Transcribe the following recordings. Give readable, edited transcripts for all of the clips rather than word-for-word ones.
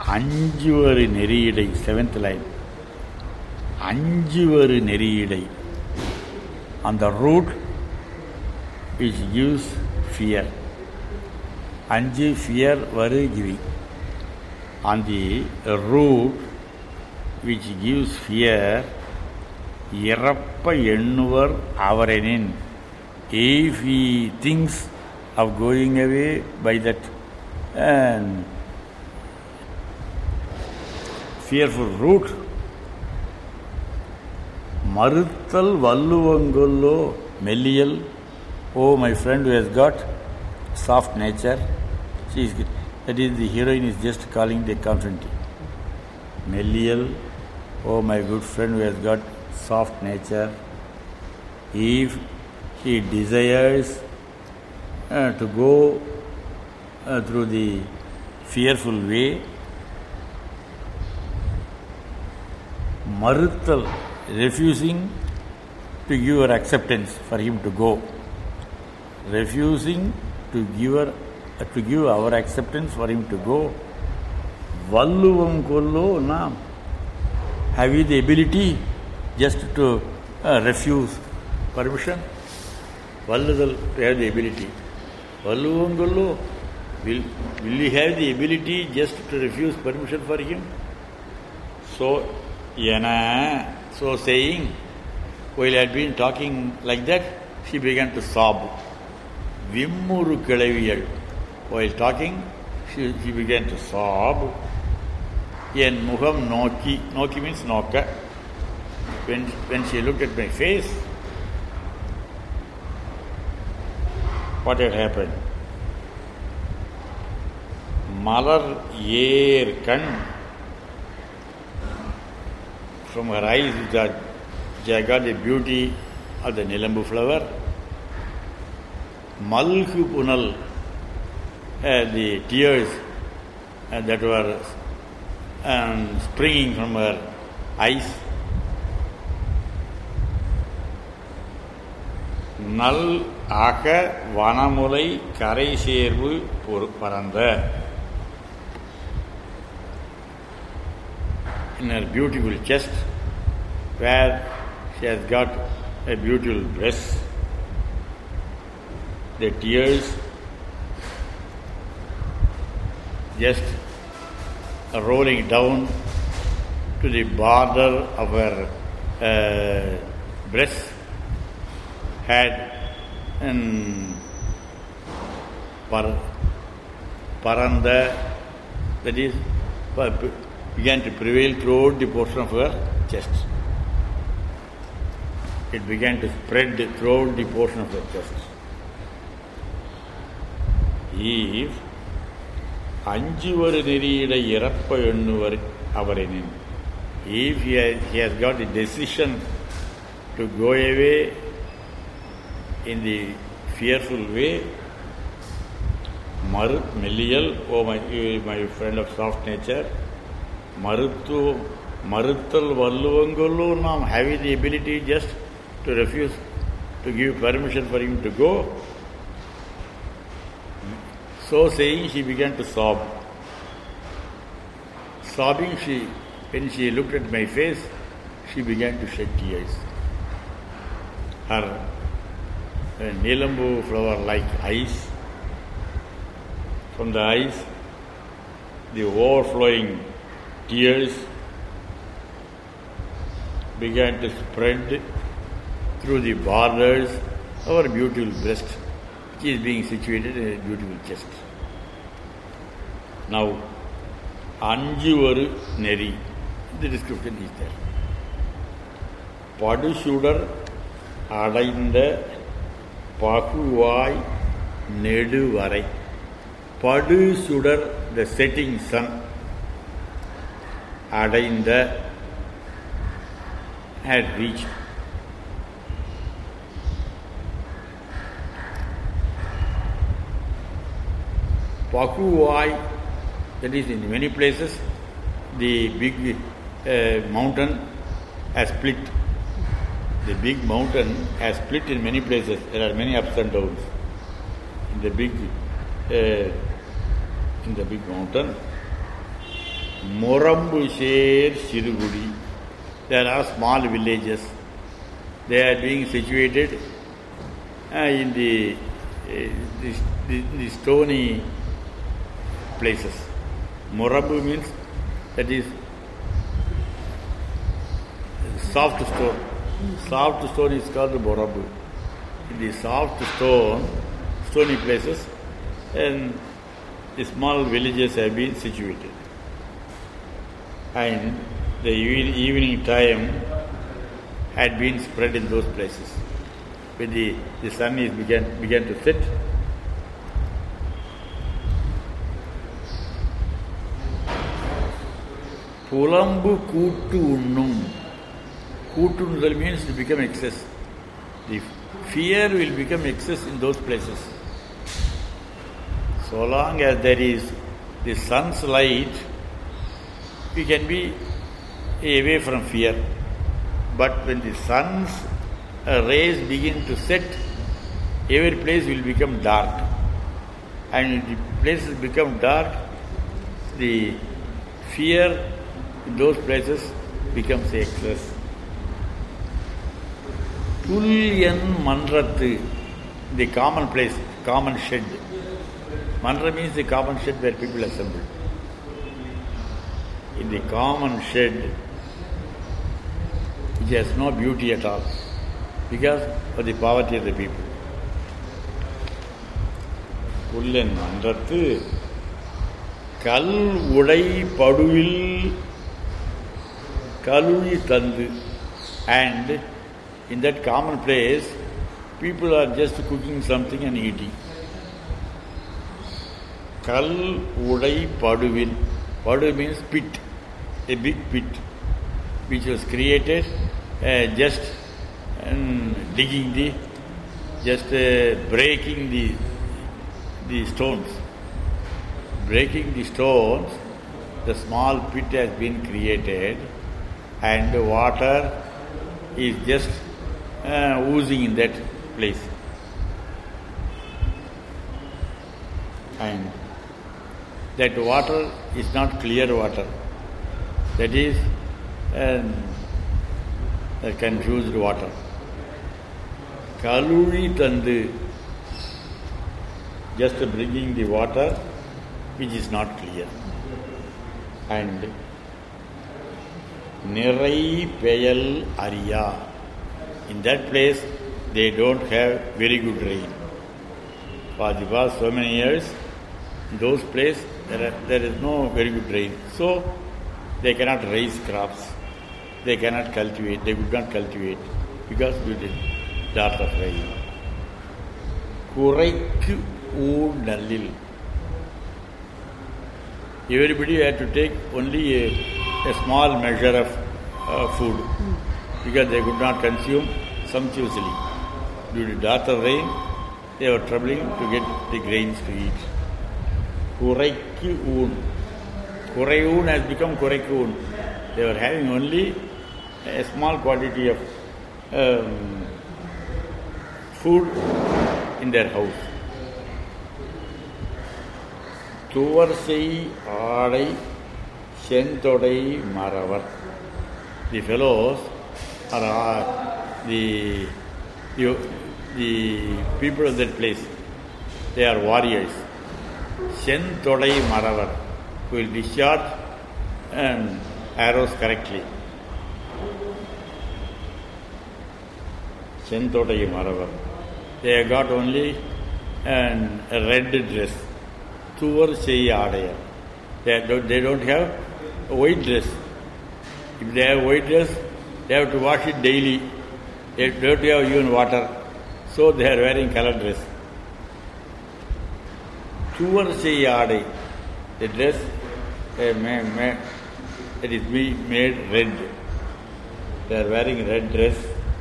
அஞ்சுவரு நெறியிடை, 7th line. அஞ்சுவரு நெறியிடை, on the root which gives fear. Anju, fear, varu, giving. On the root which gives fear, irappa ennuvar avarenin. If he thinks of going away by that fearful route, மறுத்தல் வல்லுவங்கொல்லோ மெல்லியல். Oh, my friend who has got soft nature, that is, the heroine is just calling the confidantly. மெல்லியல், oh, my good friend who has got soft nature, if he desires to go through the fearful way, மறுத்தல், refusing to give her acceptance for him to go. Refusing to give our acceptance for him to go. Valluvam kollo na. Have we the ability just to refuse permission? Valludal, to have the ability. Valluvam kollo, will we have the ability just to refuse permission for him? So saying, while I had been talking like that, she began to sob. Vimmuru Kelaviyal. While talking, she began to sob. En Muham Noki. Noki means Noka. When she looked at my face, what had happened? Malar Yer Kan. From her eyes, which I got the beauty of the Nilambu flower. Malhu Punal, the tears that were springing from her eyes. Nal Aka Vanamulai Karai Servu Paranda. In her beautiful chest, where she has got a beautiful breast, the tears just rolling down to the border of her breast, had paranda, that is, began to prevail throughout the portion of her chest. It began to spread throughout the portion of her chest. If Anjuvaru Neriyidai Irappa Ennuvar Avarenin, if he has got the decision to go away in the fearful way, Melliyal, oh my friend of soft nature, Maruttal Valluvangollu, now having the ability just to refuse to give permission for him to go. So saying, she began to sob. Sobbing, when she looked at my face, she began to shed tears. Her Nilambu flower-like eyes, from the eyes, the overflowing tears began to spread through the borders of her beautiful breast, which is being situated in a beautiful chest. Now, Anjuvaru Neri, the description is there. Padusudar Adainda Pakuvai Neduvarai. Padusudar, the setting sun, Adainda, had reached. Pakuvai, that is, in many places, the big mountain has split. The big mountain has split in many places. There are many ups and downs in the big mountain. Morambusher Sirugudi. There are small villages. They are being situated in the stony places. Morambu means that is soft stone. Soft stone is called Morambu. In the soft stony places, and the small villages have been situated. And the evening time had been spread in those places. When the sun is began to set, Pulambu Kuttu Unnum. Kuttu Unnum means to become excess. The fear will become excess in those places. So long as there is the sun's light, we can be away from fear. But when the sun's rays begin to set, every place will become dark. And when the places become dark, the fear in those places becomes excess. Tulyan Mandratu, the common place, common shed. Mandra means the common shed where people assemble. In the common shed, which has no beauty at all, because of the poverty of the people. Pullen Mandratu, Kal Udai Paduvil Kalui Tandu. And in that common place, people are just cooking something and eating. Kal Udai Paduvil. Padu means pit, a big pit, which was created just digging breaking the stones. Breaking the stones, the small pit has been created, and the water is just oozing in that place. And that water is not clear water. That is confused water. Kaluri Tandu, just bringing the water which is not clear. And Nirai Peyal Ariya. In that place, they don't have very good rain. For the past so many years, in those places, there is no very good rain. So, they cannot raise crops. They cannot cultivate. They could not cultivate because due to dearth of rain. Kuraikku Oodallil. Everybody had to take only a small measure of food because they could not consume sumptuously. Due to dearth of rain, they were troubling to get the grains to eat. Kuraikku. Kurayun has become Kuraikun. They were having only a small quantity of food in their house. Tuvarsai Adai Shentodai Maravar. The fellows are the people of that place. They are warriors. Shentodai Maravar, who will discharge arrows correctly. Shentodai Maravar. They have got only a red dress. Tuvar Sei Adaya. They don't have a white dress. If they have white dress, they have to wash it daily. They don't have even water. So they are wearing colored dress. Tuvar Sei Adai. The dress it is made red. They are wearing red dress.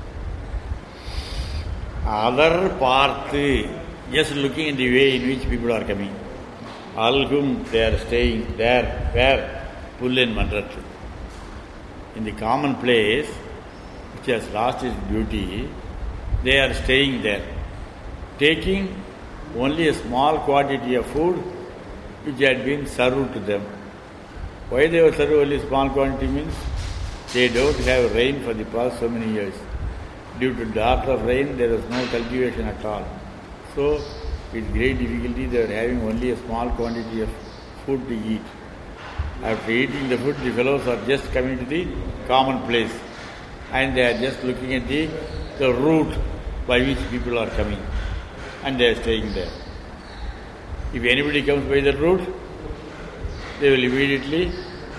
Other part, just looking at the way in which people are coming. All whom they are staying there, where Pullen Mandratu. In the common place, which has lost its beauty, they are staying there, taking only a small quantity of food which had been served to them. Why they were serving only small quantity means they don't have rain for the past so many years. Due to lack of rain, there was no cultivation at all. So, with great difficulty, they were having only a small quantity of food to eat. After eating the food, the fellows are just coming to the common place and they are just looking at the route by which people are coming and they are staying there. If anybody comes by that route, they will immediately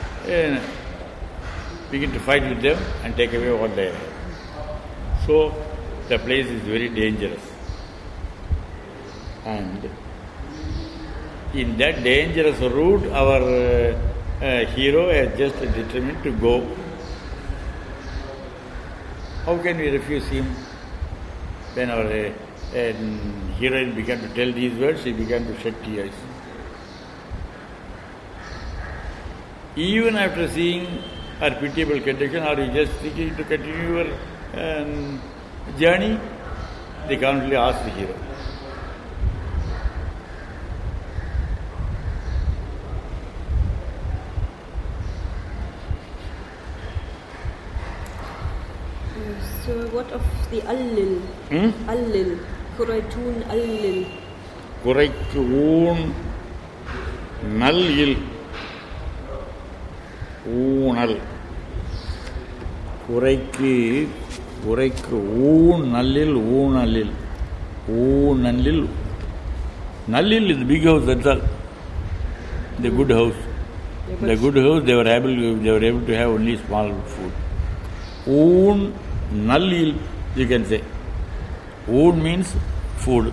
begin to fight with them and take away what they have. So, the place is very dangerous. And in that dangerous route, our hero has just determined to go. How can we refuse him? When our heroine began to tell these words, he began to shed tears. Even after seeing her pitiable condition, are you just thinking to continue your journey? They calmly ask the hero. So what of the Allil? Allil. Kuraitun Allil. Kuraitun Nallil. Oonal. Kuraiku oon nallil oonalil. Oonalil. Nallil is the big house, that's all. The good house. The good house, they were able to have only small food. Oon nallil, you can say. Oon means food.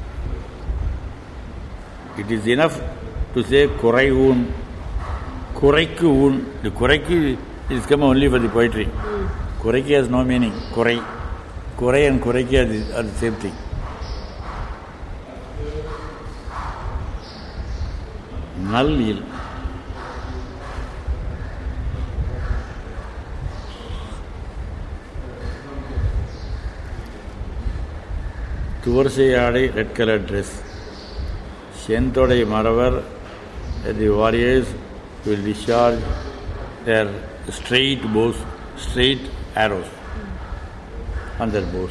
It is enough to say kurai oon. Kuraiku oon. The kuraiku is come only for the poetry. Kuraiki has no meaning. Kurai and kuraiki are the same thing. Nallil. Tuvarsayadai, red colored dress. Shentodai Maravar, the warriors will discharge their straight arrows on their bows.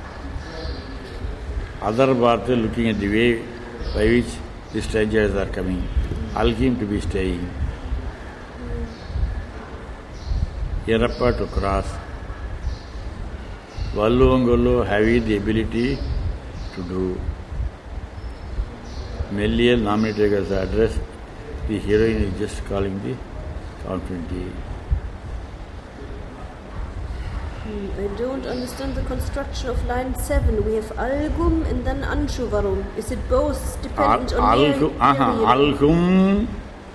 Other Bharata looking at the way by which the strangers are coming, Alkim to be staying, Yerappa to cross, Valluvangollu having the ability to do. Melliel nominated as the address, the heroine is just calling the confidently. I don't understand the construction of line 7. We have Algum and then Anshuvarum. Is it both dependent on Algum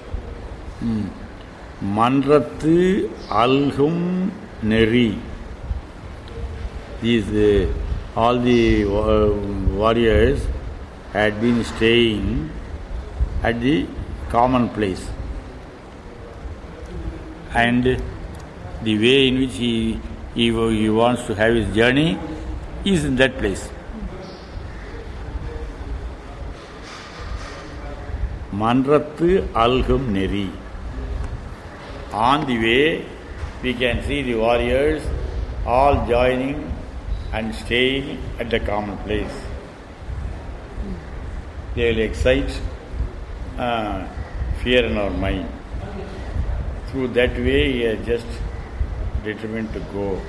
Mandrathu Algum Neri. These all the warriors had been staying at the common place, and the way in which he wants to have his journey is in that place. Mandrathu Alhum Neri. On the way, we can see the warriors all joining and staying at the common place. They will excite fear in our mind. Through that way, he has just determined to go.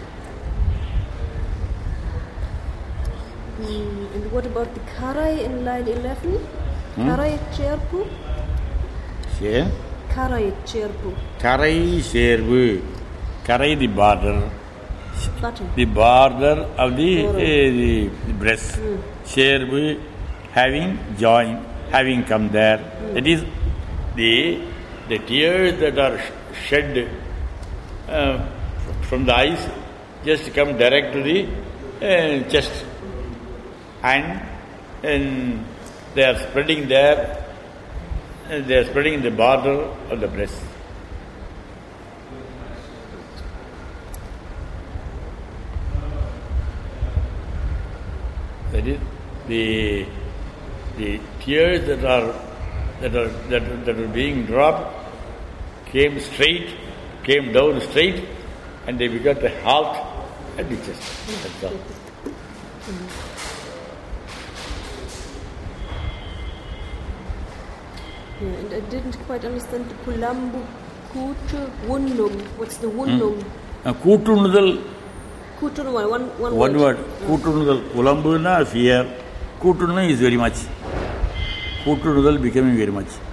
And what about the Karai in line 11? Karai Cherpu? Yeah? Karai Cherpu. Karai Sherbu. Karai the border. Button. The border of the breast. Sherbu having joined, having come there. That is the tears that are shed from the eyes just come direct to the chest, and they are spreading there. They are spreading in the border of the breast. That is the tears that are being dropped came straight, came down straight, and they began to halt at the chest. That's all. Yeah, and I didn't quite understand the Kulambu Kutu Wundum. What's the Wundum? Kutunudal. Kutunudal, one word. Kutunudal. Kulambuna fear. Kutunu is very much. Kutunudal becoming very much.